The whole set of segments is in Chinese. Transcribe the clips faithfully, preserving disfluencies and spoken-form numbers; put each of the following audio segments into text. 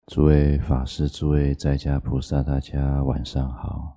诸位法师、诸位在家菩萨，大家晚上好。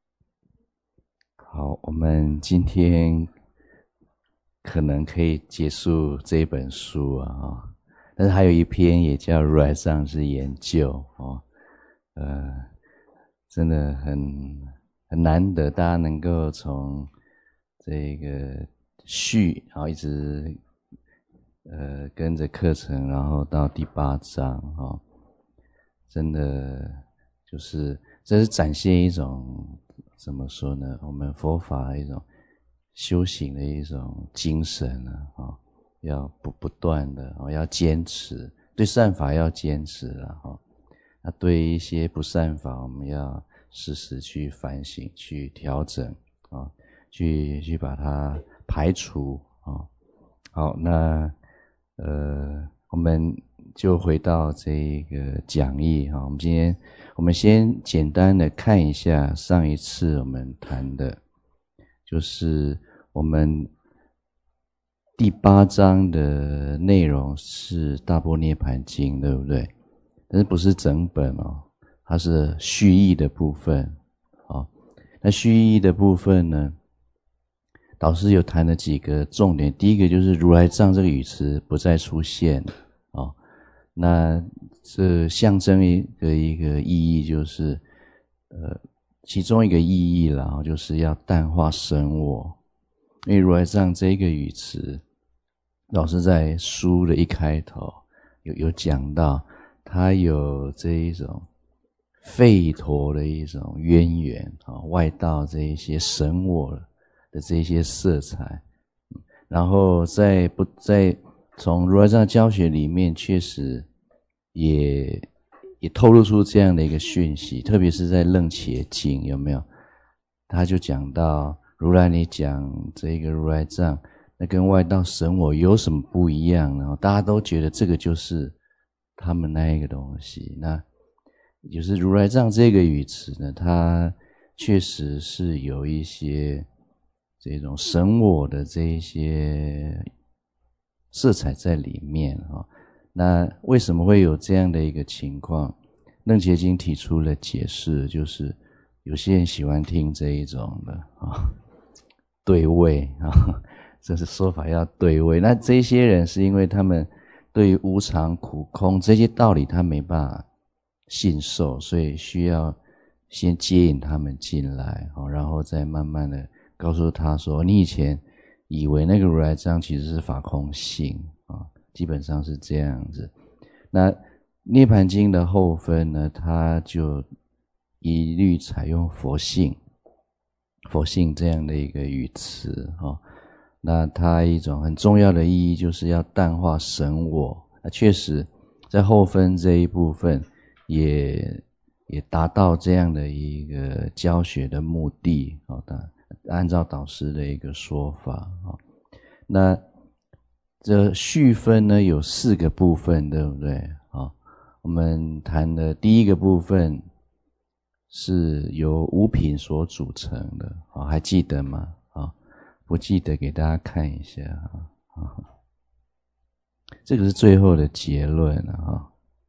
好，我们今天可能可以结束这一本书啊，但是还有一篇也叫《如来藏之研究》哦，呃，真的很很难得，大家能够从这个序，然后一直呃跟着课程，然后到第八章哦，真的就是这是展现一种怎么说呢？我们佛法的一种修行的一种精神啊，哦，要不不断的哦，要坚持，对善法要坚持了哈。那对一些不善法，我们要时时去反省、去调整啊，去去把它排除啊。好，那呃，我们就回到这个讲义哈。我们今天我们先简单的看一下上一次我们谈的，就是我们第八章的内容是大般涅槃经，对不对？但是不是整本哦，它是序义的部分。好，那序义的部分呢，导师有谈了几个重点。第一个就是如来藏这个语词不再出现哦，那这象征的一个意义就是呃，其中一个意义啦，就是要淡化生我。因为如来藏这个语词，老师在书的一开头有有讲到，它有这一种吠陀的一种渊源啊，外道这一些神我的这一些色彩，然后在不在从如来藏教学里面，确实也也透露出这样的一个讯息，特别是在楞伽经有没有？他就讲到如来你讲这个如来藏，那跟外道神我有什么不一样呢？大家都觉得这个就是他们那一个东西。那就是如来藏这个语词呢，它确实是有一些这种神我的这一些色彩在里面啊。那为什么会有这样的一个情况？楞伽经提出了解释，就是有些人喜欢听这一种的啊，对位啊，这是说法要对位。那这些人是因为他们对于无常、苦、空这些道理他没办法信受，所以需要先接引他们进来，然后再慢慢的告诉他说，你以前以为那个如来藏其实是法空性啊，基本上是这样子。那涅槃经的后分呢，它就一律采用佛性佛性这样的一个语词啊。那它一种很重要的意义就是要淡化神我。那确实在后分这一部分也也达到这样的一个教学的目的啊，按照导师的一个说法啊。那这序分呢有四个部分，对不对啊？我们谈的第一个部分是由五品所组成的啊，还记得吗？啊，不记得给大家看一下啊。这个是最后的结论啊。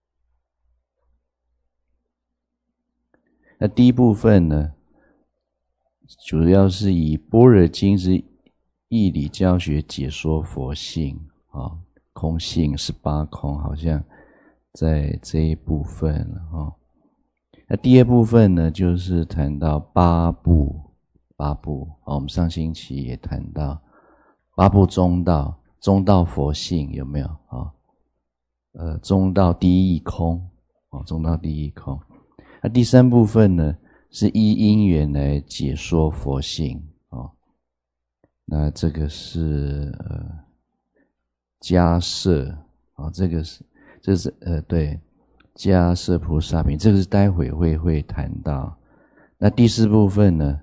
那第一部分呢，主要是以般若经之义理教学解说佛性啊，空性十八空，好像在这一部分啊。那第二部分呢，就是谈到八部，八部啊，我们上星期也谈到八部中道，中道佛性有没有啊？呃，中道第一义空啊，中道第一义空。那第三部分呢，是依因缘来解说佛性啊。那这个是呃迦摄啊，这个是这是呃对迦摄菩萨品，这个是待会会会谈到。那第四部分呢，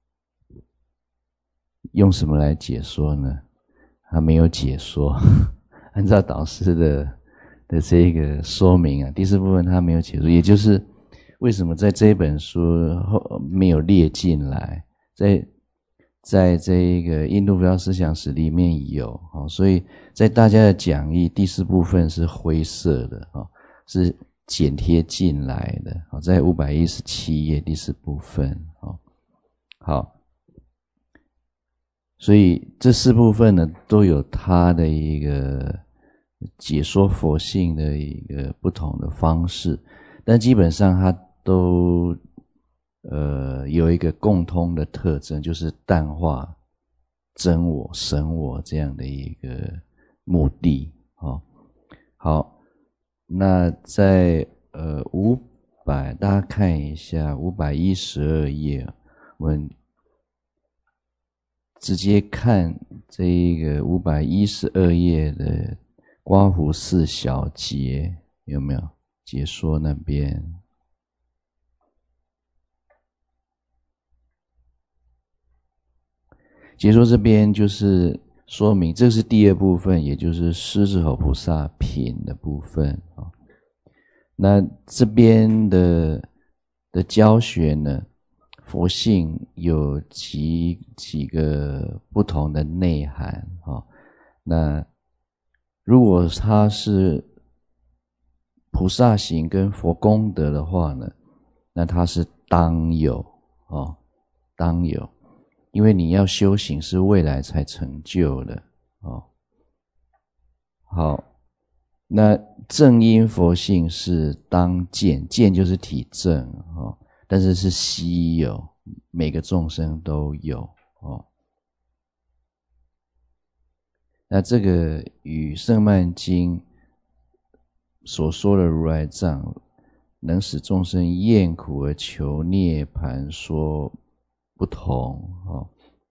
用什么来解说呢？他没有解说，按照导师的的这个说明啊，第四部分他没有解说，也就是为什么在这本书后没有列进来，在在这一个印度佛教思想史里面有，所以在大家的讲义第四部分是灰色的，是剪贴进来的，好，在五百一十七页第四部分，好，好，所以这四部分呢都有它的一个解说佛性的一个不同的方式，但基本上它都呃有一个共通的特征，就是淡化真我、神我这样的一个目的。好，好，那在呃五百，大家看一下五百一十二页，我们直接看这一个五百一十二页的刮胡四小节，有没有解说那边？解说这边就是说明，这是第二部分，也就是狮子吼菩萨品的部分啊。那这边的的教学呢，佛性有几几个不同的内涵啊。那如果它是菩萨行跟佛功德的话呢，那它是当有啊，当有。因为你要修行是未来才成就的哦。好，那正因佛性是当见，见就是体证哦，但是是稀有，每个众生都有哦。那这个与圣曼经所说的如来藏能使众生厌苦而求涅槃说不同哦。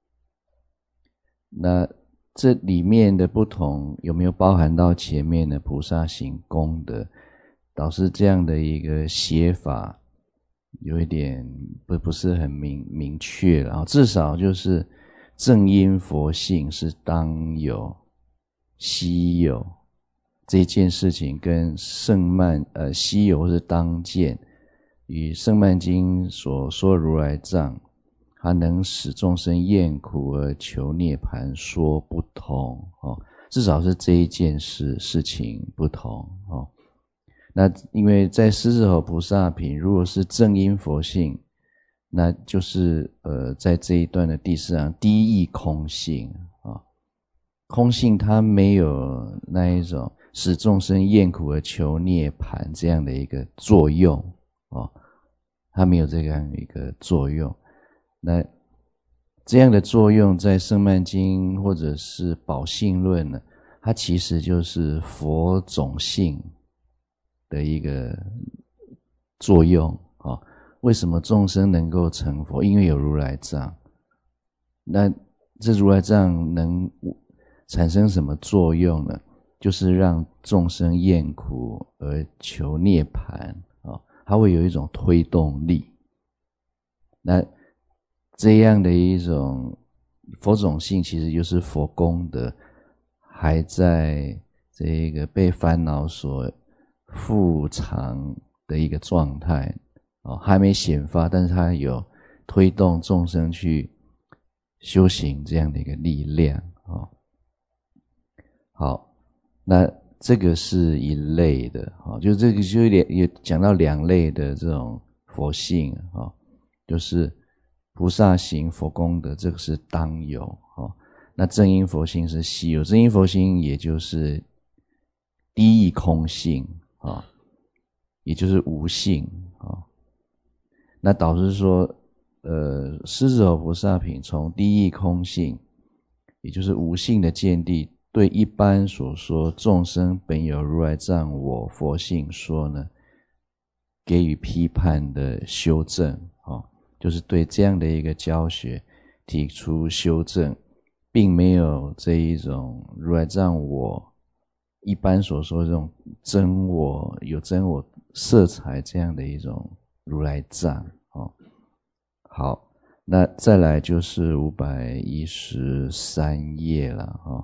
那这里面的不同有没有包含到前面的菩萨行功德？导致这样的一个写法有一点不不是很明明确了，至少就是正因佛性是当有稀有这件事情，跟圣曼呃稀有是当见，与圣曼经所说如来藏它能使众生厌苦而求涅槃说不同哦，至少是这一件事事情不同哦。那因为在狮子吼菩萨品，如果是正因佛性，那就是呃在这一段的第四行第一义空性啊、哦，空性它没有那一种使众生厌苦而求涅槃这样的一个作用哦，它没有这样一个作用。那这样的作用在圣曼经或者是宝性论呢，它其实就是佛种性的一个作用啊、哦。为什么众生能够成佛？因为有如来藏。那这如来藏能产生什么作用呢？就是让众生厌苦而求涅槃啊、哦，它会有一种推动力。那这样的一种佛种性，其实就是佛功德还在这个被烦恼所覆藏的一个状态哦，还没显发，但是它有推动众生去修行这样的一个力量哦。好，那这个是一类的哦，就这个就也讲到两类的这种佛性哦，就是菩萨行佛功德，这个是当有哦。那正因佛性是稀有，正因佛性也就是第一义空性啊、哦，也就是无性啊、哦。那导致说，呃，狮子吼菩萨品从第一义空性，也就是无性的见地，对一般所说众生本有如来藏我佛性说呢，给予批判的修正啊。哦，就是对这样的一个教学提出修正，并没有这一种如来藏我一般所说的这种真我有真我色彩这样的一种如来藏哦。好，那再来就是五百一十三页了哦。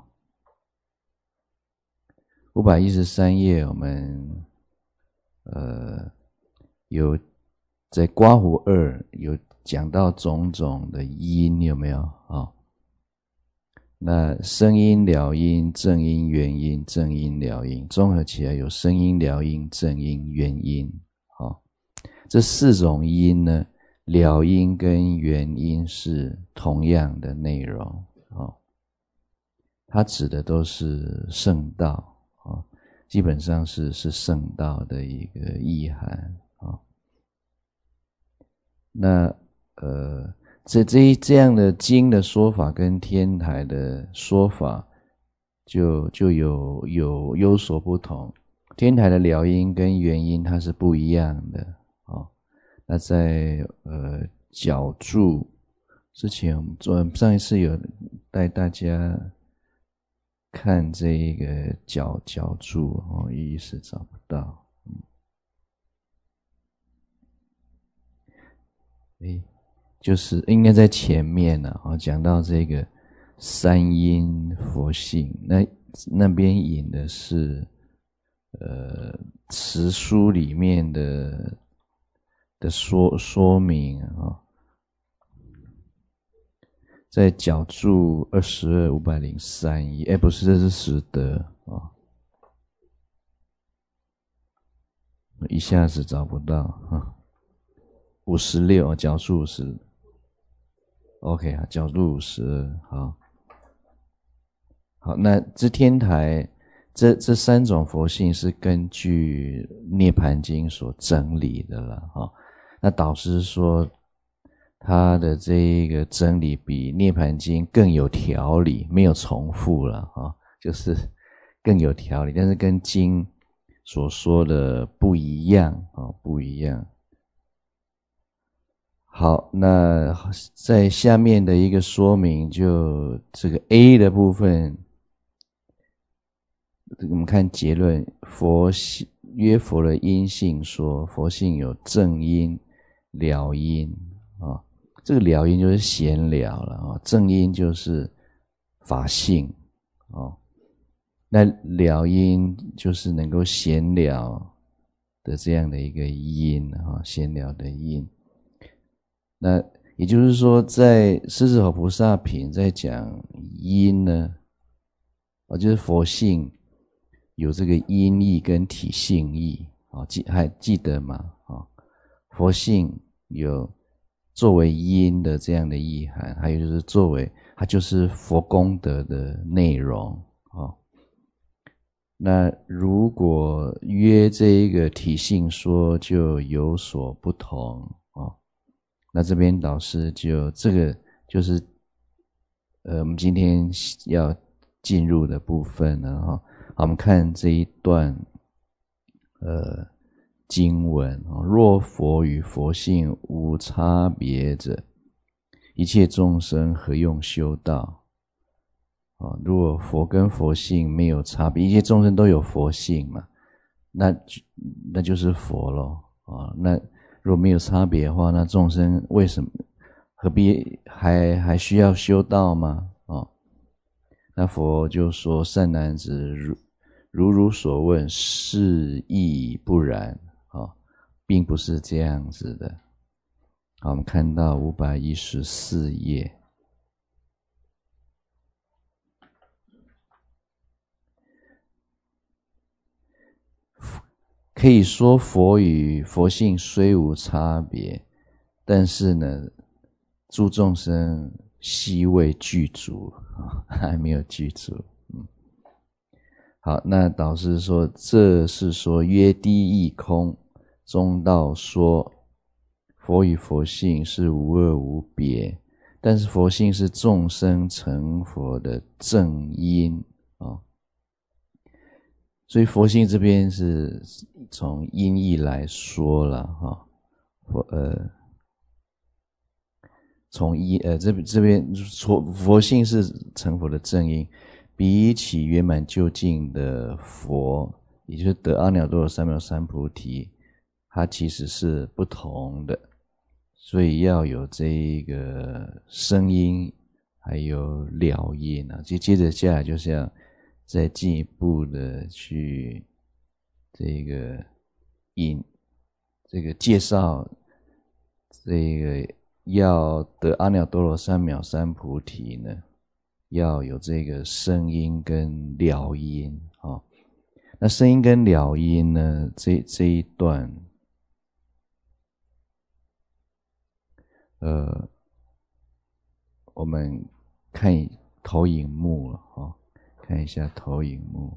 五百一十三页我们呃有在刮胡二有讲到种种的因，有没有啊、哦？ 那声音、了音、正音、元音、正音、了音，综合起来有声音、了音、正音、元音。哦，这四种音呢，了音跟元音是同样的内容。哦，它指的都是圣道。哦，基本上是是圣道的一个意涵。哦，那呃。这这这样的经的说法跟天台的说法就就有有有所不同。天台的了音跟元音它是不一样的。哦，那在呃角注之前，我们做上一次有带大家看这个角角注，哦，一时找不到。嗯，诶。就是应该在前面呢，啊，讲到这个三因佛性，那那边引的是呃词书里面的的说说明啊，在角注二十二五百零三页，哎，不是，这是实德啊，一下子找不到啊，五十六角注五十。OK 啊，角度五十二，好，好，那这天台这这三种佛性是根据《涅盘经》所整理的了哈。那导师说他的这一个整理比《涅盘经》更有条理，没有重复了哈，就是更有条理，但是跟经所说的不一样啊，不一样。好，那在下面的一个说明，就这个 A 的部分，我们看结论，佛性约佛的因性说，佛性有正音、了音啊，这个了音就是闲聊了啊，正音就是法性啊，那了音就是能够闲聊的这样的一个音啊，闲聊的音。那也就是说，在狮子吼菩萨品在讲因呢，啊，就是佛性有这个因义跟体性义啊，记还记得吗？啊，佛性有作为因的这样的意涵，还有就是作为它就是佛功德的内容啊。那如果约这一个体性说，就有所不同啊。那这边导师就这个就是呃我们今天要进入的部分了哈。好，我们看这一段呃经文，若佛与佛性无差别者，一切众生何用修道？啊，如果佛跟佛性没有差别，一切众生都有佛性嘛，那那就是佛咯啊。那如果没有差别的话，那众生为什么何必还还需要修道吗？啊，那佛就说：善男子，如如汝所问，是亦不然啊，并不是这样子的。好，我们看到五百一十四页。可以说佛与佛性虽无差别，但是呢，诸众生悉未具足啊，还没有具足。嗯，好，那导师说，这是说约第一空中道说，佛与佛性是无二无别，但是佛性是众生成佛的正因啊。所以佛性这边是从音义来说了哈，佛呃，从一呃这这边佛佛性是成佛的正因，比起圆满究竟的佛，也就是得阿耨多罗三藐三菩提，它其实是不同的，所以要有这一个声音，还有了音啊，接接着下来就是要再进一步的去这个引这个介绍这个要得阿耨多罗三藐三菩提呢， 要有这个声音跟了音啊。那声音跟了音呢，这这一段，呃，我们看投影幕了啊，看一下投影幕。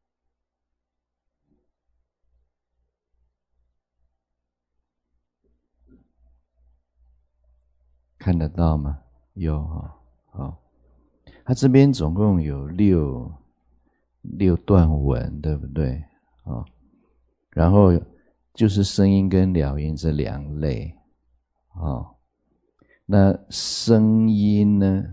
看得到吗？有哈，好，它这边总共有六六段文，对不对？啊，然后就是声音跟了音这两类，啊，那声音呢，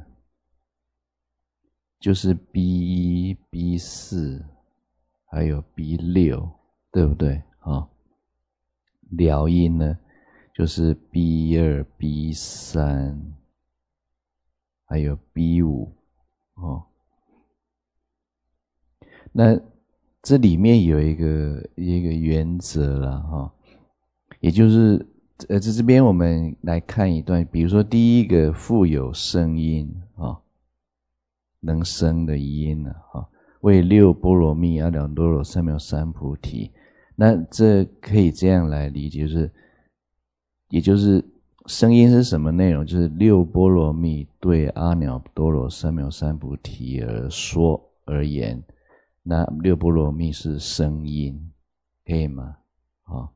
就是 B 一、B 四，还有 B 六，对不对？啊，了音呢，就是 B 二、B 三，还有 B 五，哦。那这里面有一个一个原则啦，哈，也就是呃，在这边我们来看一段，比如说第一个富有声音啊，能生的音啊，哈，为六波罗蜜阿耨多罗三藐三菩提。那这可以这样来理解，就是也就是声音是什么内容？就是六波罗蜜对阿耨多罗三藐三菩提而说而言。那六波罗蜜是声音，可以吗？好，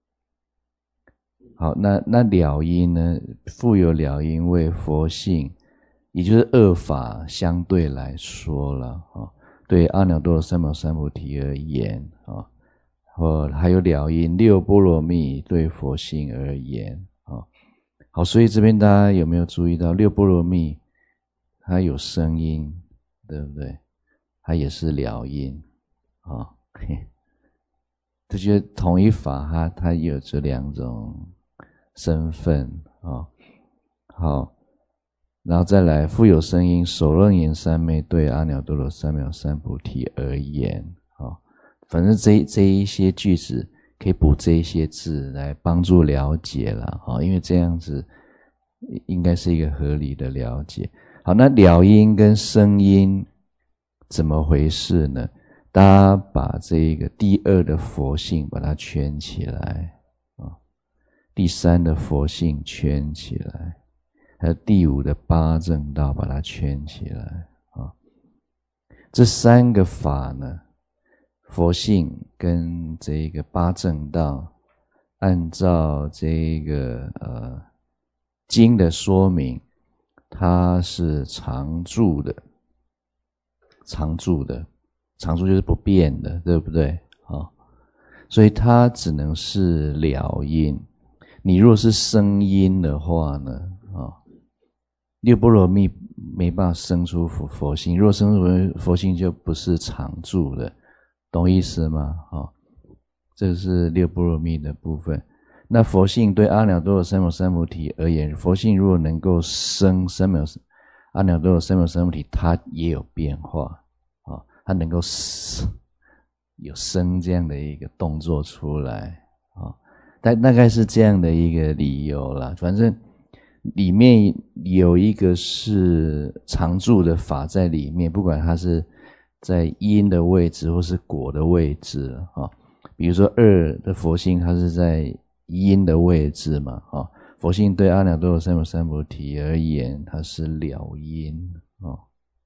好，那那了音呢？富有了音为佛性，也就是二法相对来说了啊。对阿耨多罗三藐三菩提而言啊，或还有了音六波罗蜜对佛性而言啊。好，所以这边大家有没有注意到六波罗蜜它有声音，对不对？它也是了音啊，这就是同一法，它它有这两种身份啊。好，然后再来富有声音首楞严三昧对阿耨多罗三藐三菩提而言啊，反正这这一些句子可以补这一些字来帮助了解了啊，因为这样子应该是一个合理的了解。好，那了音跟声音怎么回事呢？大家把这个第二的佛性把它圈起来啊，第三的佛性圈起来，还有第五的八正道把它圈起来啊。这三个法呢，佛性跟这个八正道，按照这个呃经的说明，它是常住的。常住的，常住就是不变的，对不对？啊，所以它只能是了音。你若是声音的话呢，啊，六波罗蜜没办法生出佛佛性，若生出佛性就不是常住的，懂意思吗？啊，这是六波罗蜜的部分。那佛性对阿耨多罗三藐三菩提而言，佛性如果能够生三藐阿耨多罗三藐三菩提，它也有变化啊，它能够有生这样的一个动作出来啊，大大概是这样的一个理由啦。反正里面有一个是常住的法在里面，不管它是在因的位置或是果的位置啊。比如说二的佛性，它是在因的位置嘛啊。佛性对阿耨多罗三藐三菩提而言，它是了因哦。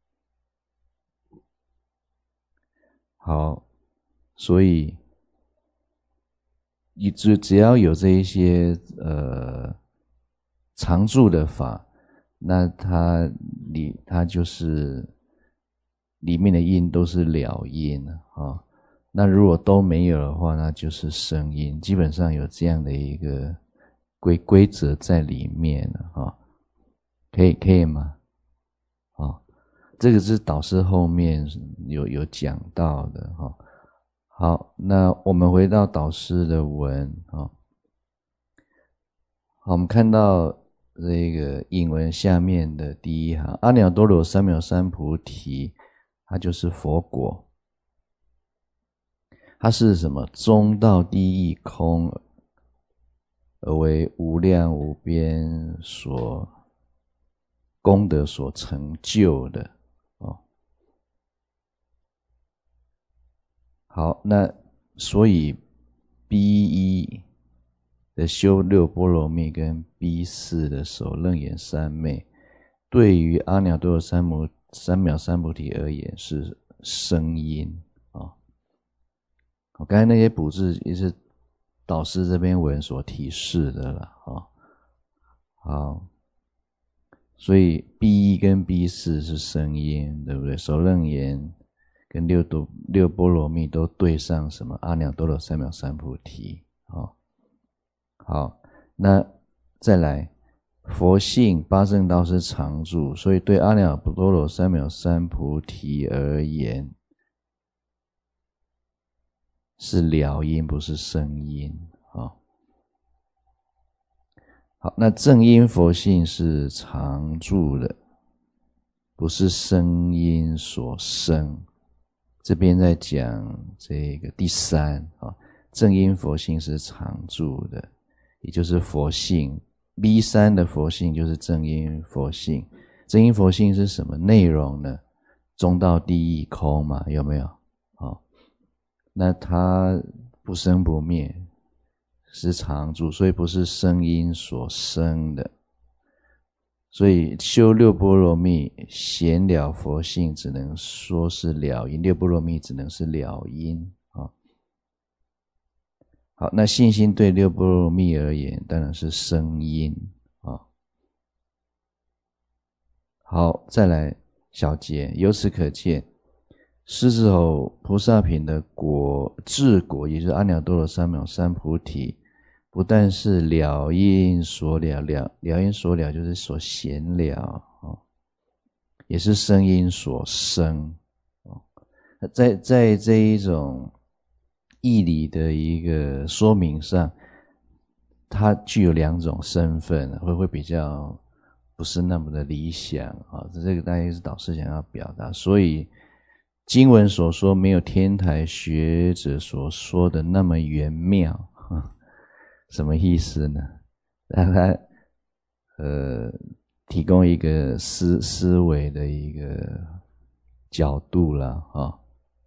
好，所以你只只要有这一些呃常住的法，那它里它就是里面的因都是了因啊、哦。那如果都没有的话，那就是声音，基本上有这样的一个规规则在里面了啊、哦，可以可以吗？啊、哦，这个是导师后面有有讲到的哈、哦。好，那我们回到导师的文啊、哦。好，我们看到这个引文下面的第一行，阿耨多罗三藐三菩提，它就是佛果。它是什么？中道第一空，而为无量无边所功德所成就的好，那所以 B 一 的修六波罗蜜跟 B 四 的守楞严三昧，对于阿耨多罗三摩三藐三菩提而言是声音啊。我刚才那些补字也是导师这篇文所提示的了啊。好，所以 B 一 跟 B 四 是声音，对不对？守楞严跟六度六波罗蜜都对上什么？阿耨多罗三藐三菩提。好，好，那再来，佛性八正道是常住，所以对阿耨多罗三藐三菩提而言是了音，不是声音。好，好，那正因佛性是常住的，不是声音所生。这边在讲这个第三啊，正因佛性是常住的，也就是佛性。B 三 的佛性就是正因佛性。正因佛性是什么内容呢？中道第一空嘛，有没有？好，那它不生不灭，是常住，所以不是声音所生的。所以修六波罗蜜显了佛性，只能说是了因，六波罗蜜只能是了因啊。好，那信心对六波罗蜜而言当然是声音啊。好，再来小节，由此可见，狮子吼菩萨品的果智果，也就是阿耨多罗三藐三菩提，不但是了因所了，了了因所了就是所显了、哦、也是声音所生、哦、在在这一种义理的一个说明上，它具有两种身份，会会比较不是那么的理想啊、哦，这个大概是导师想要表达。所以经文所说没有天台学者所说的那么圆妙、哦，什么意思呢？让他呃提供一个思思维的一个角度啦啊、哦。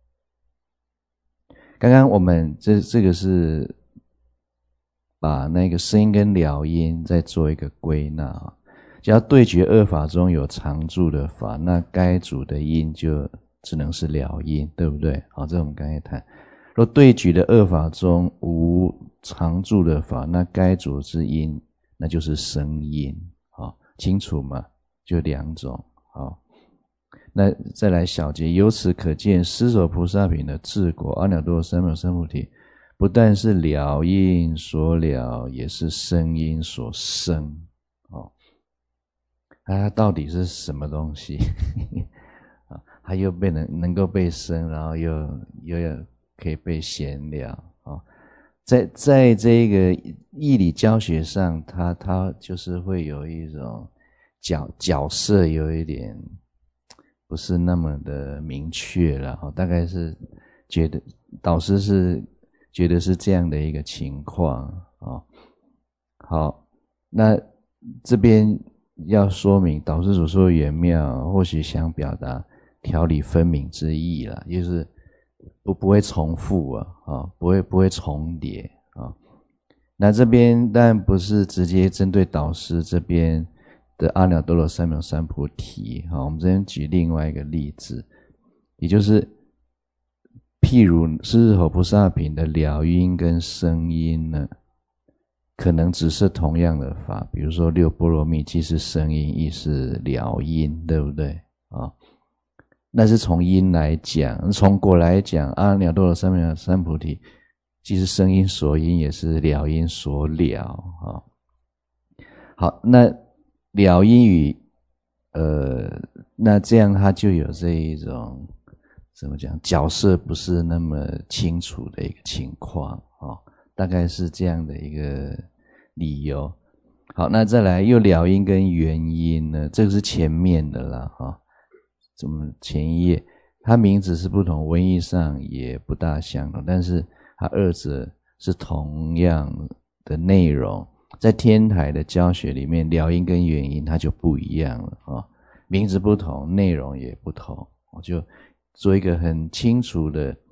刚刚我们这这个是把那个声音跟了音再做一个归纳，只要对决二法中有常住的法，那该组的音就只能是了音，对不对？好，这我们刚才谈。若对举的二法中无常住的法，那该组之音那就是声音。好，清楚吗？就两种。好，那再来小节，由此可见，狮首菩萨品的智果阿耨多罗三藐三菩提，不但是了因所了，也是声音所生。哦，它到底是什么东西？它又被能能够被生，然后又又要可以被显了啊、哦，在在这个义理教学上，它它就是会有一种角角色有一点不是那么的明确了哈、哦，大概是觉得导师是觉得是这样的一个情况啊、哦。好，那这边要说明导师所说的圆妙，或许想表达条理分明之意啦，就是不不会重复啊，啊，不会不会重叠啊。那这边当然不是直接针对导师这边的阿耨多罗三藐三菩提，好，我们这边举另外一个例子，也就是譬如狮子吼菩萨品的了因跟声音呢，可能只是同样的法，比如说六波罗蜜既是声音亦是了因，对不对啊？那是从因来讲，从果来讲，阿耨多罗三藐三菩提既是声音所因，也是了因所了啊。好，那了因与呃，那这样它就有这一种怎么讲，角色不是那么清楚的一个情况啊，大概是这样的一个理由。好，那再来又了因跟原因呢，这个是前面的啦哈。怎么前一页它名字是不同，文义上也不大相同，但是它二者是同样的内容。在天台的教学里面，了因跟原因它就不一样了啊，名字不同，内容也不同，我就做一个很清楚的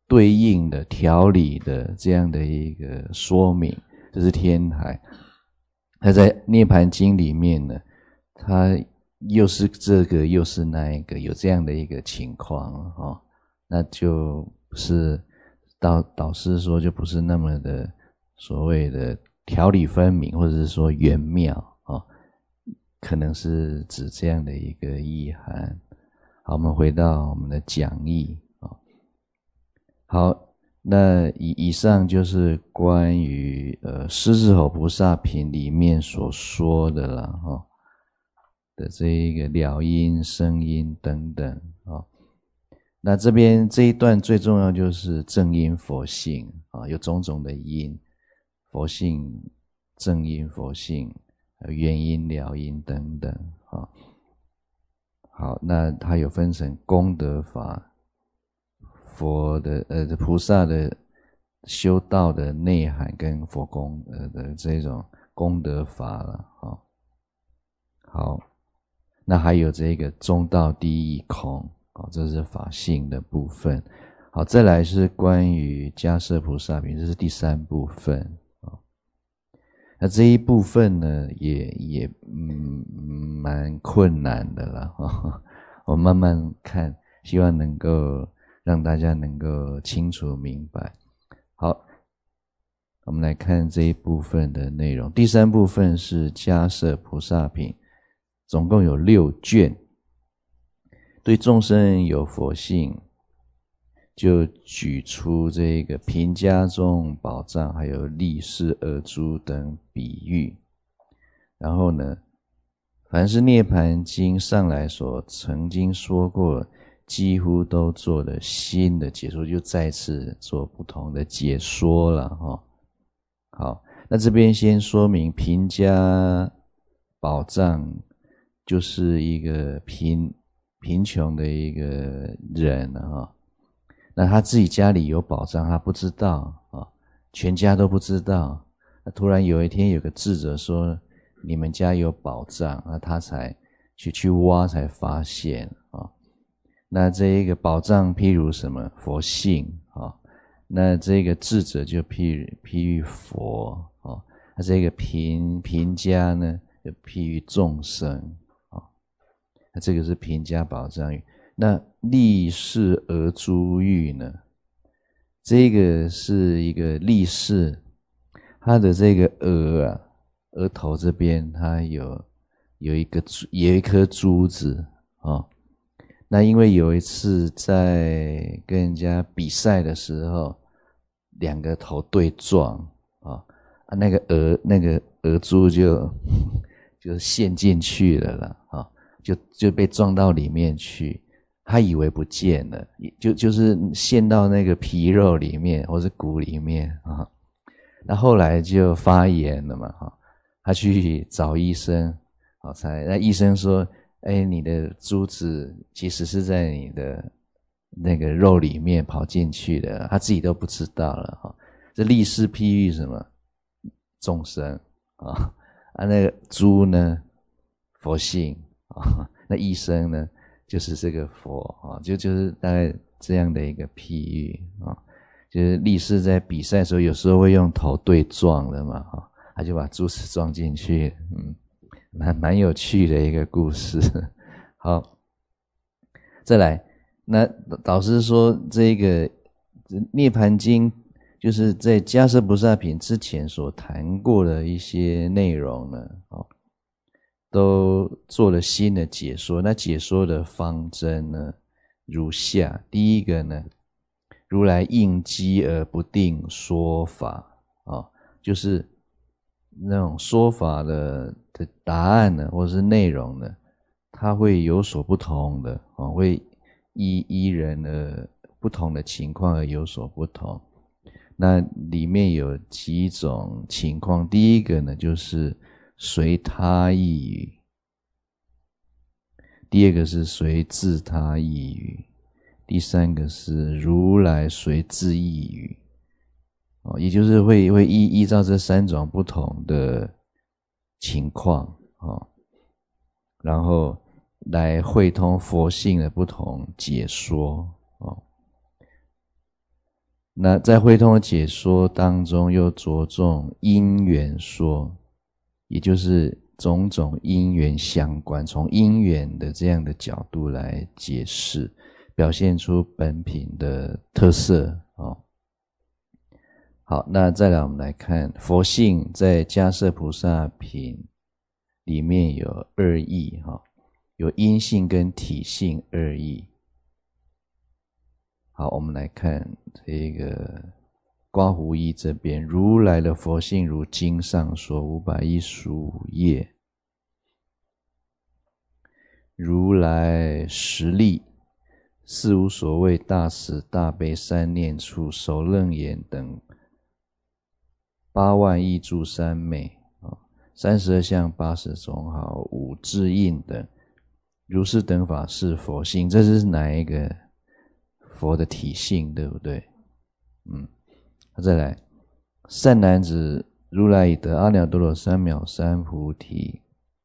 对应的条理的这样的一个说明，这是天台。它在《涅槃经》里面呢，它又是这个又是那一个，有这样的一个情况哦，那就不是导导师说就不是那么的所谓的条理分明，或者是说圆妙哦，可能是指这样的一个意涵。好，我们回到我们的讲义哦。好，那以以上就是关于呃狮子吼菩萨品里面所说的了哈、哦、的这一个了音、声音等等哦。那这边这一段最重要就是正音佛性啊、哦，有种种的音，佛性、正音佛性、元音、了音等等啊、哦。好，那它有分成功德法。佛的呃菩萨的修道的内涵跟佛功呃的这种功德法了啊、哦。好，那还有这个中道第一空哦，这是法性的部分。好，再来是关于迦摄菩萨品，这是第三部分啊、哦。那这一部分呢，也也嗯蛮困难的啦哦，我慢慢看，希望能够让大家能够清楚明白。好，我们来看这一部分的内容。第三部分是迦摄菩萨品，总共有六卷，对众生有佛性，就举出这个贫家中宝藏，还有利士尔珠等比喻。然后呢，凡是涅槃经上来所曾经说过，几乎都做了新的解说，就再次做不同的解说了哈、哦。好，那这边先说明贫家宝藏就是一个贫贫穷的一个人啊、哦，那他自己家里有宝藏，他不知道啊、哦，全家都不知道。那突然有一天有个智者说你们家有宝藏，那他才去去挖，才发现啊、哦。那这一个宝藏譬如什么？佛性啊、哦。那这个智者就譬譬喻佛哦，那这个贫贫家呢，就譬喻众生啊、哦。那这个是贫家宝藏喻。那利士尔珠喻呢？这个是一个利士，他的这个额啊，额头这边它有有一个有一颗珠子啊、哦。那因为有一次在跟人家比赛的时候，两个头对撞啊，啊那个额那个额珠就就陷进去了啦啊，就就被撞到里面去，他以为不见了，就就是陷到那个皮肉里面或是骨里面啊。那后来就发炎了嘛哈，他去找医生，好才那医生说。哎，你的珠子其实是在你的那个肉里面跑进去的，他自己都不知道了哈。这利士譬喻什么？众生啊，啊那个珠呢，佛性啊，那医生呢，就是这个佛啊，就就是大概这样的一个譬喻啊。就是利士在比赛的时候，有时候会用头对撞的嘛哈，他就把珠子撞进去，嗯。蛮蛮有趣的一个故事。好，再来，那导师说这个涅槃经就是在迦摄菩萨品之前所谈过的一些内容呢，哦，都做了新的解说。那解说的方针呢，如下：第一个呢，如来应机而不定说法啊、哦，就是那种说法的的答案呢，或是内容呢，它会有所不同的啊，会依依人而不同的情况而有所不同。那里面有几种情况，第一个呢就是随他意语，第二个是随自他意语，第三个是如来随自意语。哦，也就是会会依依照这三种不同的情况哦，然后来汇通佛性的不同解说哦。 那在慧通的解说当中，又着重因缘说，也就是种种因缘相关，从因缘的这样的角度来解释，表现出本品的特色哦。好，那再来我们来看佛性在迦叶菩萨品里面有二义哈，有因性跟体性二义。好，我们来看这个刮胡一这边，如来的佛性如经上说五百一十五页，如来实力是无所谓大慈大悲三念处首楞严等八万亿诸三昧三十二相八十种好五智印等如是等法是佛性。这是哪一个佛的体性，对不对？嗯，再来，善男子，如来已得阿耨多罗三藐三菩提，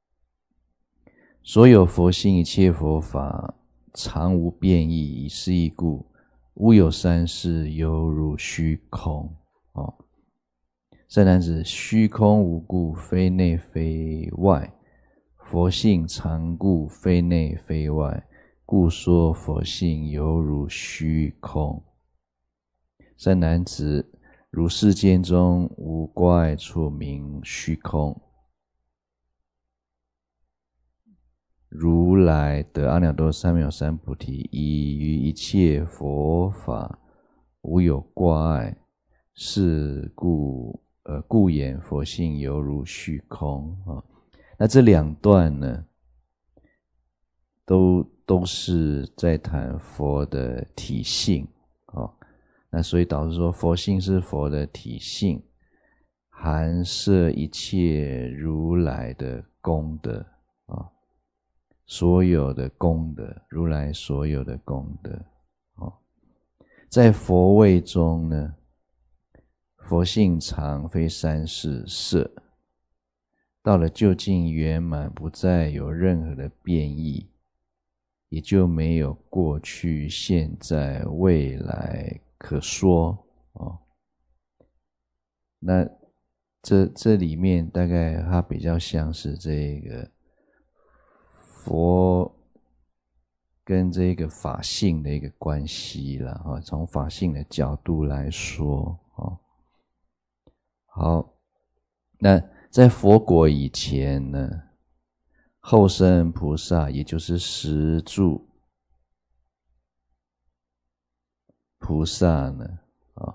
所有佛性一切佛法常无变异，以是义故，无有三世，犹如虚空。哦，善男子，虚空无故，非内非外，佛性常故，非内非外，故说佛性犹如虚空。善男子，如世间中无挂碍处名虚空。如来得阿耨多罗三藐三菩提，已于一切佛法无有挂碍，是故呃故言佛性犹如虚空啊。那这两段呢，都都是在谈佛的体性啊。那所以导致说，佛性是佛的体性，含摄一切如来的功德啊，所有的功德，如来所有的功德啊，在佛位中呢，佛性常非三世摄，到了究竟圆满，不再有任何的变异，也就没有过去、现在、未来可说哦。那这这里面大概它比较像是这个佛跟这个法性的一个关系啦，啊，从法性的角度来说啊。好，那在佛果以前呢，后生菩萨也就是十住菩萨呢，啊，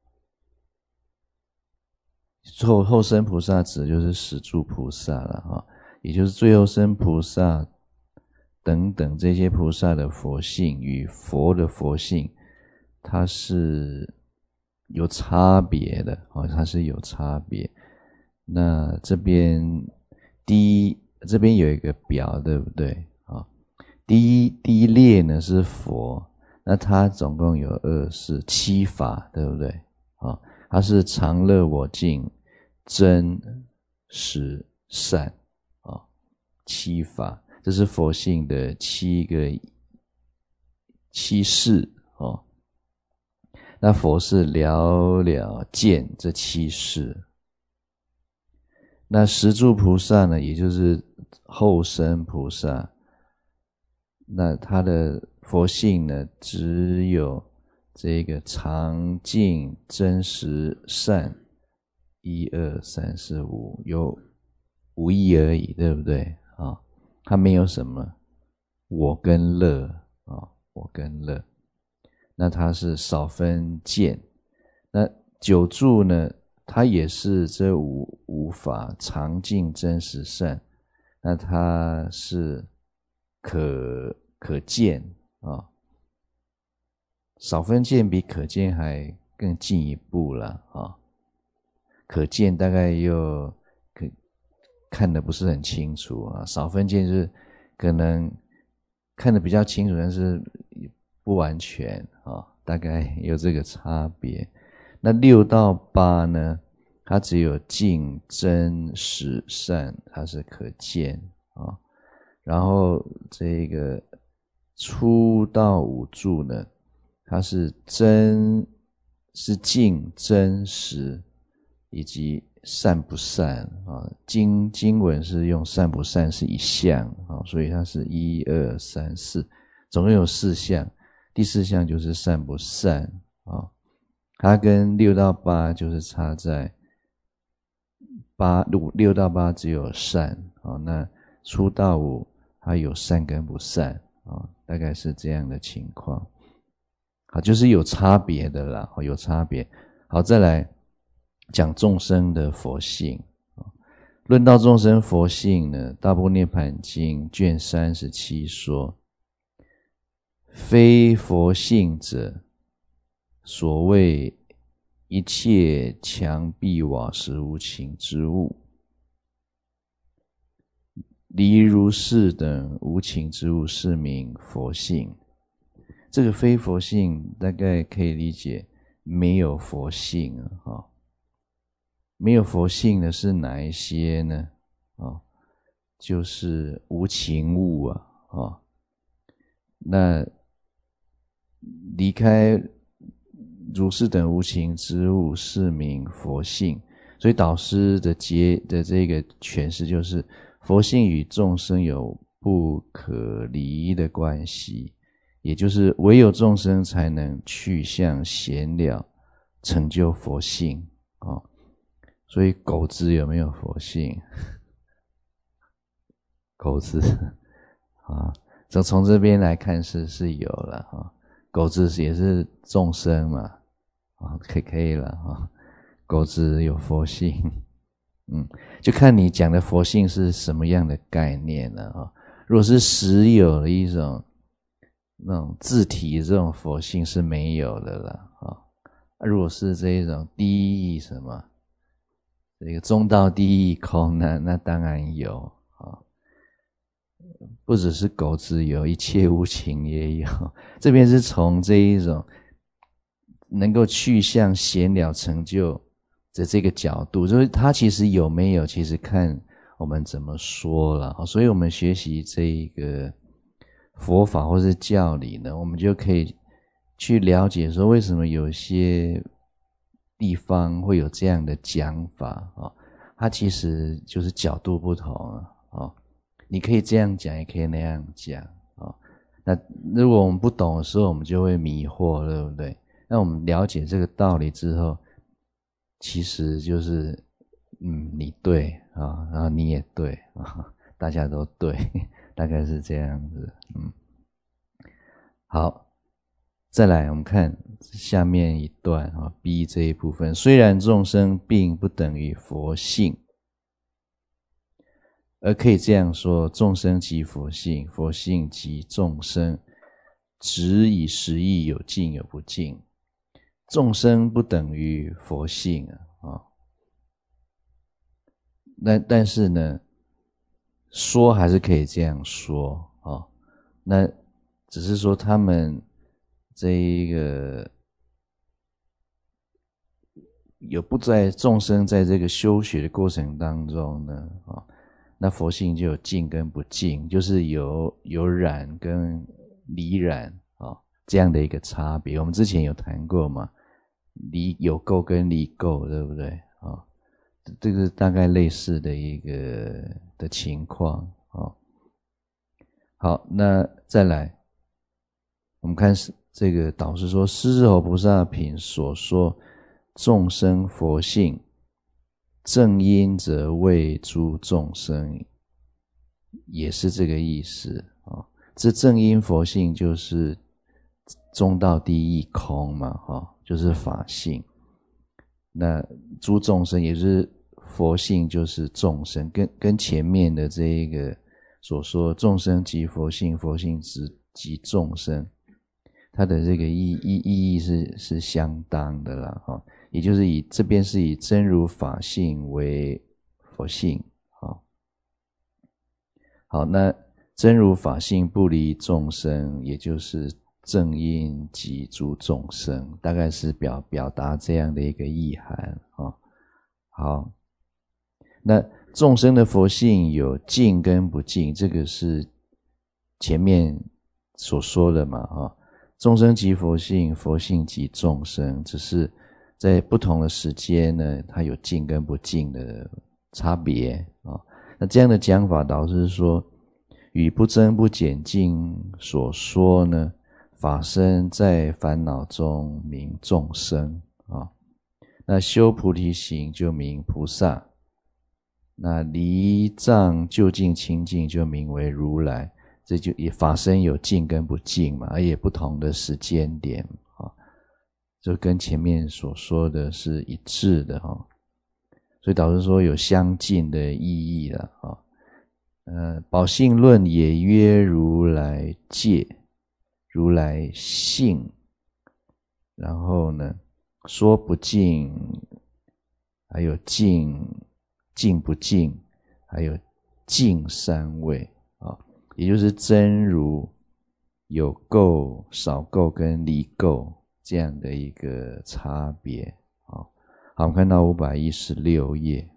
后后生菩萨指的就是十住菩萨了啊，也就是最后生菩萨等等这些菩萨的佛性与佛的佛性，它是有差别的啊，它是有差别。那这边第一，这边有一个表，对不对啊？第一第一列呢是佛，那它总共有二是七法，对不对啊？它是常乐我净、真实善啊，七法，这是佛性的七个七事哦。那佛是了了见这七事。那十住菩萨呢，也就是后生菩萨，那他的佛性呢，只有这个常净真实善，一二三四五，有五义而已，对不对啊？他没有什么我跟乐啊，我跟乐。那他是少分见。那九住呢，它也是这五五法常净真实善，那它是可可见啊，少分见比可见还更进一步了啊。可见大概又可看得不是很清楚啊，少分见就是可能看得比较清楚，但是不完全啊，大概有这个差别。那六到八呢，它只有净真实善，它是可见啊。然后这个初到五住呢，它是真是净真实以及善不善啊。经经文是用善不善是一项啊，所以它是一二三四，总共有四项。第四项就是善不善啊，它跟六到八就是差在八六六到八只有善啊，那初到五它有善跟不善啊，大概是这样的情况。好，就是有差别的啦，有差别。好，再来讲众生的佛性。论到众生佛性呢，《大般涅槃经》卷三十七说，非佛性者，所谓一切墙壁瓦石无情之物，离如是等无情之物，是名佛性。这个非佛性大概可以理解没有佛性啊，没有佛性的是哪一些呢？啊，就是无情物啊，啊，那离开如是等无情之物，是名佛性。所以导师的结的这个诠释就是，佛性与众生有不可离的关系。也就是唯有众生才能去向闲了，成就佛性啊、哦。所以狗子有没有佛性？狗子啊，从从这边来看是是有了啊、哦。狗子也是众生嘛，啊、哦，可以可以了啊、哦。狗子有佛性，嗯，就看你讲的佛性是什么样的概念了啊、哦。如果是实有的一种。那种自体这种佛性是没有的了啊、哦。如果是这一种第一义什么，这个中道第一义空，那那当然有啊、哦。不只是狗子有，一切无情也有。这边是从这一种能够去向闲了成就的这个角度，就是它其实有没有，其实看我们怎么说了。所以我们学习这一个。佛法或是教理呢，我们就可以去了解说为什么有些地方会有这样的讲法啊、哦？它其实就是角度不同啊、哦，你可以这样讲，也可以那样讲啊、哦。那如果我们不懂的时候，我们就会迷惑，对不对？那我们了解这个道理之后，其实就是嗯，你对啊、哦，然后你也对啊、哦，大家都对。大概是这样子，嗯，好，再来我们看下面一段啊 ，B 这一部分，虽然众生并不等于佛性，而可以这样说：众生即佛性，佛性即众生，只以实义有尽有不尽。众生不等于佛性啊，但但是呢？说还是可以这样说啊、哦，那只是说他们这一个有不在众生在这个修学的过程当中呢啊、哦，那佛性就有净跟不净，就是有有染跟离染啊、哦、这样的一个差别。我们之前有谈过嘛，离有垢跟离垢，对不对啊？哦，这个大概类似的一个的情况啊、哦。好，那再来，我们看这个导师说，狮子吼菩萨品所说众生佛性，正因则为诸众生，也是这个意思啊、哦。这正因佛性就是中道第一空嘛，哈、哦，就是法性。那诸众生也就是佛性，就是众生，跟跟前面的这一个所说众生即佛性，佛性即众生，它的这个意意意义是是相当的啦，哈，也就是以这边是以真如法性为佛性，好，好，那真如法性不离众生，也就是正因即诸众生，大概是表表达这样的一个意涵啊。好，那众生的佛性有净跟不净，这个是前面所说的嘛啊。众生即佛性，佛性即众生，只是在不同的时间呢，它有净跟不净的差别啊、哦。那这样的讲法导致说，与不增不减境所说呢，法身在烦恼中名众生啊、哦，那修菩提行就名菩萨，那离障究竟清净就名为如来。这就也法身有净跟不净嘛，而也不同的时间点啊，就跟前面所说的是一致的哈，所以导致说有相近的意义了啊。呃，宝性论也曰如来戒、如来性，然后呢说不净，还有净、净不净，还有净三位啊。也就是真如、有垢、少垢跟离垢这样的一个差别。好，好，我们看到五百一十六页，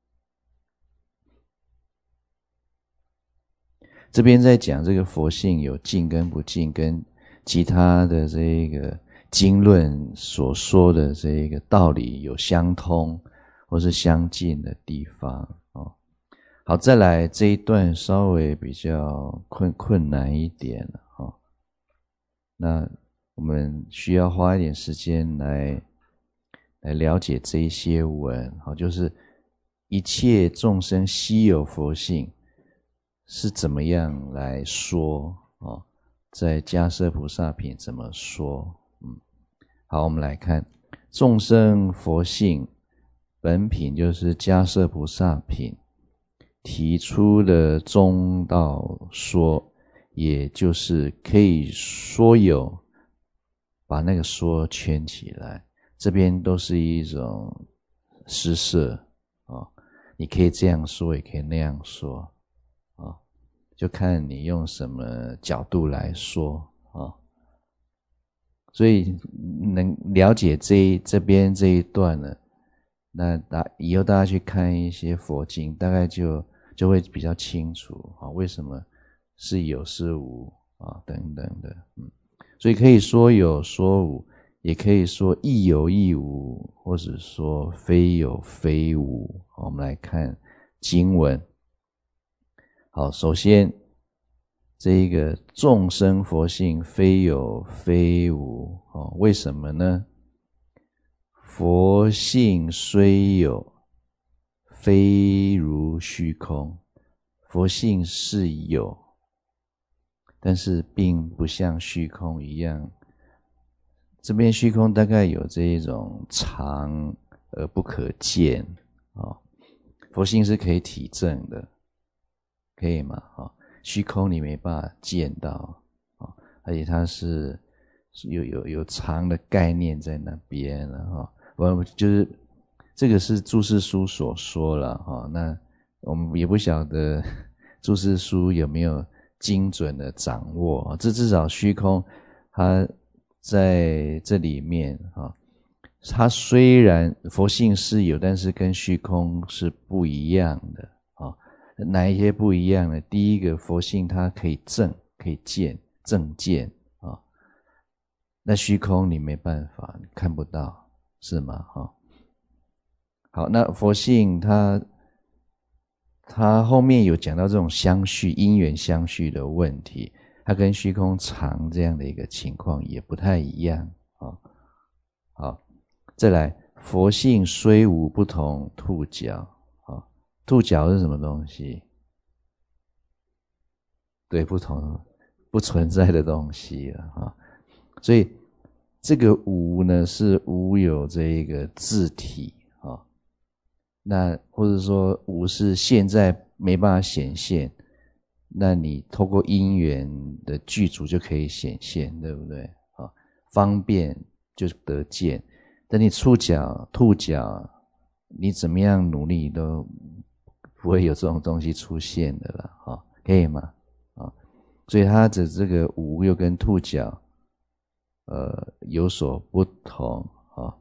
这边在讲这个佛性有净跟不净，跟其他的这个经论所说的这个道理有相通或是相近的地方。好，再来这一段稍微比较困困难一点了哈、哦。那我们需要花一点时间来来了解这一些文，好，就是一切众生悉有佛性是怎么样来说哦，在迦摄菩萨品怎么说？嗯，好，我们来看众生佛性本品就是迦摄菩萨品。提出的中道说，也就是可以说有，把那个说圈起来，这边都是一种施设啊、哦，你可以这样说，也可以那样说啊、哦，就看你用什么角度来说啊、哦。所以能了解这这边这一段呢，那大以后大家去看一些佛经，大概就就会比较清楚啊，为什么是有是无啊等等的，嗯，所以可以说有说无，也可以说亦有亦无，或者说非有非无。好，我们来看经文。好，首先这一个众生佛性非有非无，哦，为什么呢？佛性虽有，非如虚空。佛性是有，但是并不像虚空一样。这边虚空大概有这一种常而不可见啊，佛性是可以体证的，可以吗？啊，虚空你没办法见到啊，而且它是有有有常的概念在那边了哈。我就是这个是注释书所说了哈，那我们也不晓得注释书有没有精准的掌握，这至少虚空它在这里面哈，它虽然佛性是有，但是跟虚空是不一样的啊。哪一些不一样呢？第一个，佛性它可以证，可以见，证见啊。那虚空你没办法，你看不到，是吗？哈。好，那佛性它它后面有讲到这种相续、因缘相续的问题，它跟虚空常这样的一个情况也不太一样啊。好，再来，佛性虽无不同兔角啊，兔角是什么东西？对，不同不存在的东西了啊。所以这个无呢，是无有这一个自体啊。那或者说无是现在没办法显现，那你透过因缘的具足就可以显现，对不对？啊，方便就得见。但你触角、兔角，你怎么样努力都不会有这种东西出现的了，哈，可以吗？啊，所以它的这个无又跟兔角，呃，有所不同啊。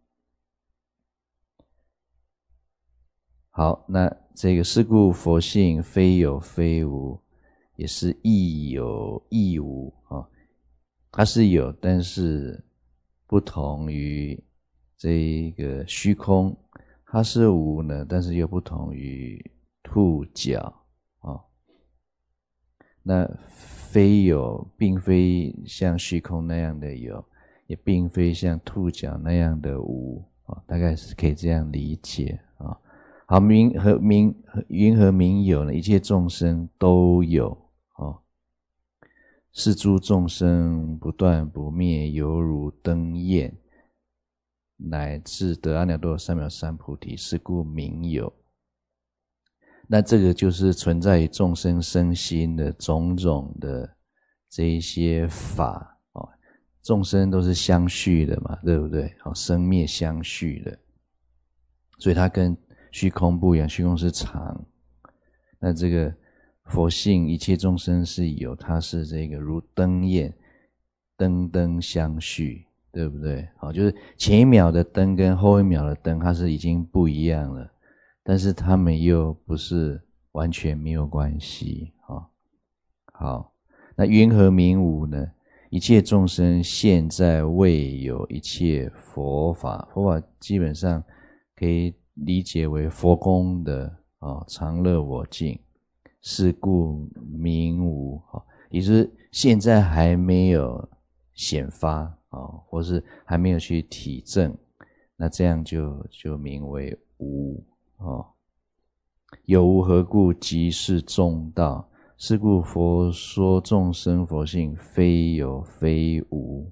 好，那这个是故佛性非有非无，也是亦有亦无啊。它是有，但是不同于这一个虚空，它是无呢，但是又不同于兔角啊、哦。那非有，并非像虚空那样的有，也并非像兔角那样的无啊、哦，大概是可以这样理解啊、哦。好，明和明云和明有呢，一切众生都有哦。是诸众生不断不灭，犹如灯焰，乃至得阿耨多罗三藐三菩提，是故名有。那这个就是存在于众生身心的种种的这一些法哦，众生都是相续的嘛，对不对？哦，生灭相续的，所以它跟虚空不一样，虚空是常。那这个佛性一切众生是有，它是这个如灯焰，灯灯相续，对不对？好，就是前一秒的灯跟后一秒的灯，它是已经不一样了，但是它们又不是完全没有关系。好，好，那云何名无呢？一切众生现在未有一切佛法，佛法基本上可以理解为佛功的啊，常乐我净。是故名无，也就是现在还没有显发，或是还没有去体证，那这样就就名为无。有无何故？即是中道。是故佛说众生佛性非有非无。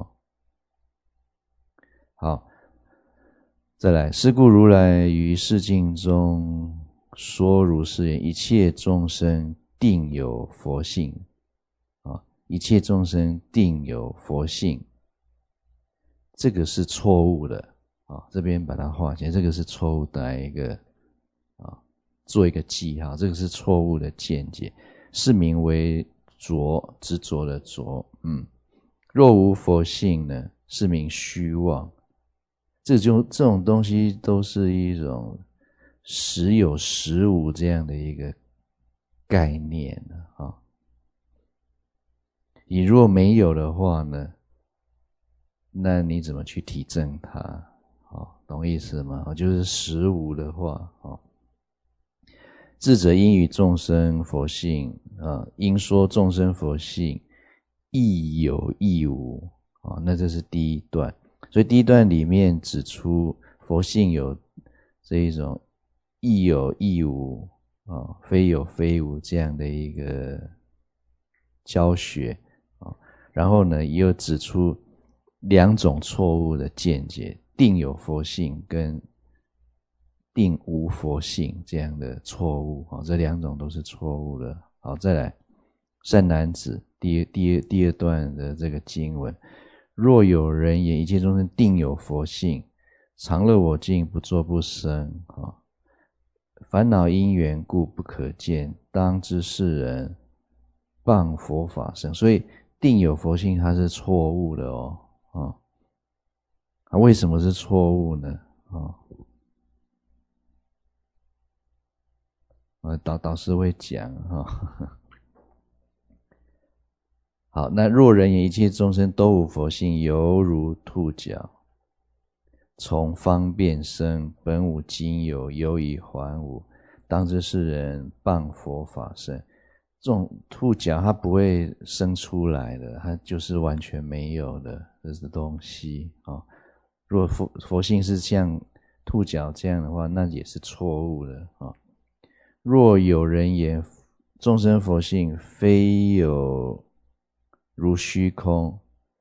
好，再来，是故如来于世经中说如是言：一切众生定有佛性啊！一切众生定有佛性，这个是错误的啊！这边把它画起来，这个是错误的一个啊，做一个记号，这个是错误的见解，是名为着，执着的着。嗯，若无佛性呢，是名虚妄。这就这种东西都是一种实有实无这样的一个概念啊。你若没有的话呢，那你怎么去体证它？哦，懂意思吗？就是实无的话，哦，智者应与众生佛性啊，应说众生佛性亦有亦无啊。那这是第一段。所以第一段里面指出佛性有这一种亦有亦无啊，非有非无这样的一个教学啊，然后呢又指出两种错误的见解，定有佛性跟定无佛性这样的错误啊，这两种都是错误的。好，再来善男子第第第二段的这个经文。若有人言一切众生定有佛性，常乐我净，不作不生啊，烦恼因缘故不可见，当知是人谤佛法身。所以定有佛性它是错误的哦啊，啊为什么是错误呢？啊，啊导导师会讲哈。好，那若人言一切众生都无佛性，犹如兔角，从方便生，本无今有，犹以还无，当知是人谤佛法身。这种兔角它不会生出来的，它就是完全没有的这是东西啊。若佛佛性是像兔角这样的话，那也是错误的啊。若有人言众生佛性非有如虚空，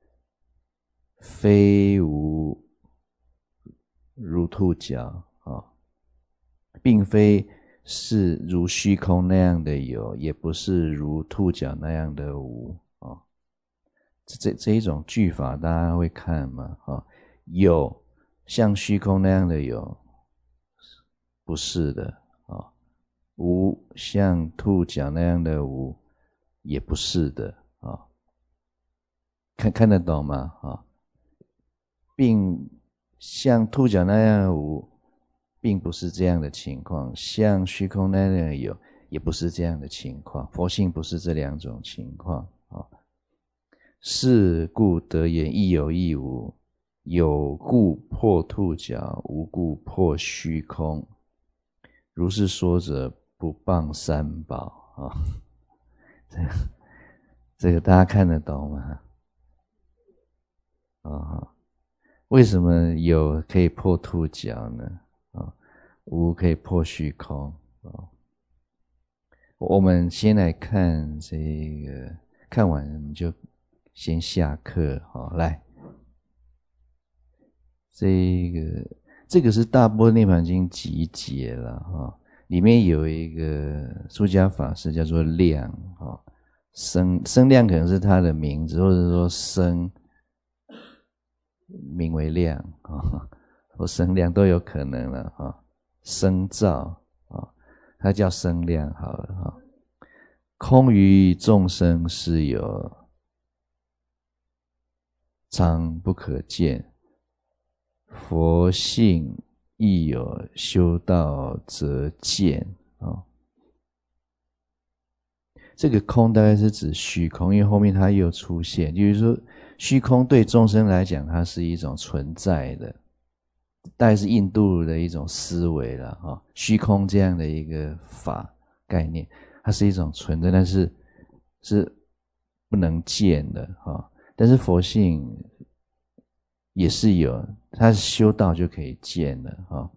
非无如兔角啊，并非是如虚空那样的有，也不是如兔角那样的无啊。这这一种句法大家会看吗？啊，有像虚空那样的有，不是的啊。无像兔角那样的无，也不是的啊。看看得懂吗？啊，并像兔角那样的无，并不是这样的情况；像虚空那样的有，也不是这样的情况。佛性不是这两种情况啊。是故得言亦有亦无， 有故破兔角，无故破虚空。如是说者，不谤三宝啊、哦！这个这个大家看得懂吗？啊、哦，为什么有可以破兔角呢？啊、哦，无可以破虚空啊、哦。我们先来看这个，看完我们就先下课哈、哦。来，这个这个是《大般涅槃经》集解了哈、哦，里面有一个出家法师叫做量哈、哦，生生量可能是他的名字，或者说生名为量啊、哦，或生量都有可能了哈、哦。生造啊、哦，他叫生量好了哈、哦。空于众生是有常不可见，佛性亦有修道则见啊、哦。这个空大概是指虚空，因为后面它又出现，就是说虚空对众生来讲，它是一种存在的，大概是印度的一种思维了哈、哦。虚空这样的一个法概念，它是一种存在，但是是不能见的哈、哦。但是佛性也是有，它修道就可以见了哈、哦。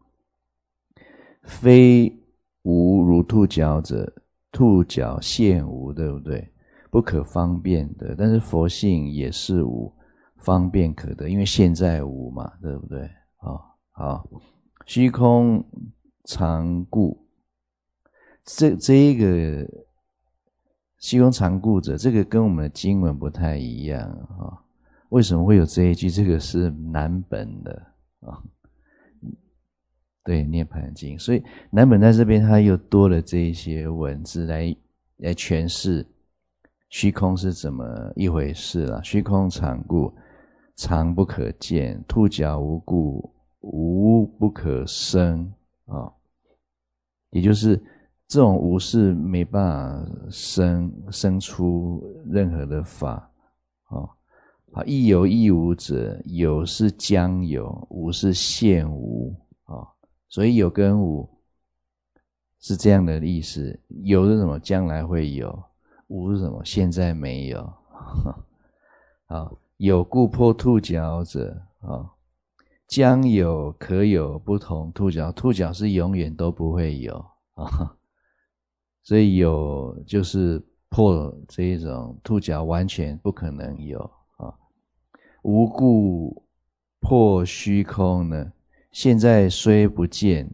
非无如兔角者，兔角现无，对不对？不可方便的，但是佛性也是无，方便可得，因为现在无嘛，对不对？啊、哦，好，虚空常故，这这一个虚空常故者，这个跟我们的经文不太一样啊、哦。为什么会有这一句？这个是南本的啊。哦，对，涅槃经，所以南本在这边他又多了这一些文字来来诠释虚空是怎么一回事啦。虚空常故，常不可见，兔角无故，无不可生啊、哦。也就是这种无是没办法生生出任何的法啊。啊，亦有亦无者，有是将有，无是现无啊。哦，所以有跟无是这样的意思，有是什么？将来会有，无是什么？现在没有。好，有故破兔角者啊，将有可有不同兔角，兔角是永远都不会有啊，所以有就是破这一种兔角完全不可能有啊。无故破虚空呢？现在虽不见，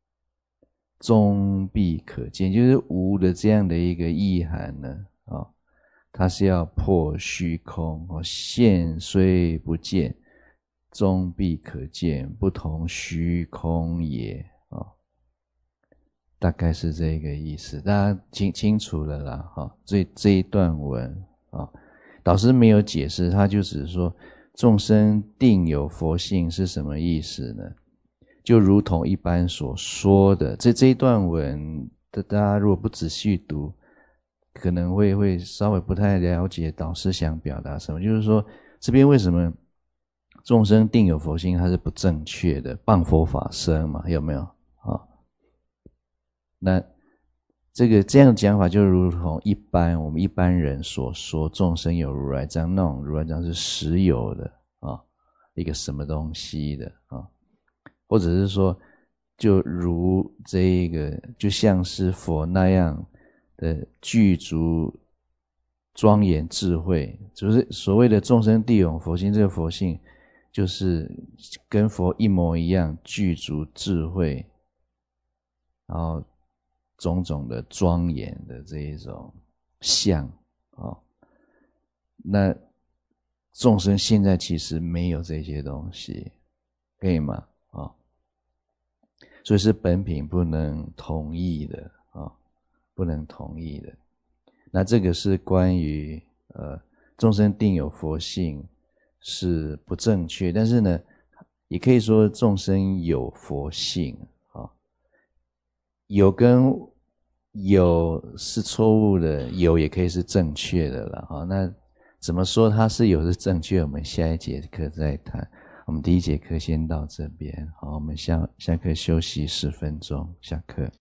终必可见，就是无的这样的一个意涵呢，哦，它是要破虚空，哦，现虽不见，终必可见，不同虚空也，哦，大概是这个意思，大家清清楚了啦，哈、哦，这这一段文啊、哦，导师没有解释，他就只是说众生定有佛性是什么意思呢？就如同一般所说的，这这一段文，大家如果不仔细读，可能会会稍微不太了解导师想表达什么。就是说，这边为什么众生定有佛性，它是不正确的，谤佛法僧嘛，有没有啊？那这个这样的讲法，就如同一般我们一般人所说，众生有如来藏，那种如来藏是实有的啊，一个什么东西的啊？或者是说，就如这一个，就像是佛那样的具足庄严智慧，就是所谓的众生地有佛性，这个佛性就是跟佛一模一样，具足智慧，然后种种的庄严的这一种相啊、哦。那众生现在其实没有这些东西，可以吗？啊、哦，所以是本品不能同意的啊、哦，不能同意的。那这个是关于呃众生定有佛性是不正确，但是呢，也可以说众生有佛性啊、哦，有跟有是错误的，有也可以是正确的了啊、哦。那怎么说它是有是正确？我们下一节课再谈。 我们第一节课先到这边，好，我们下下课休息十分钟，下课。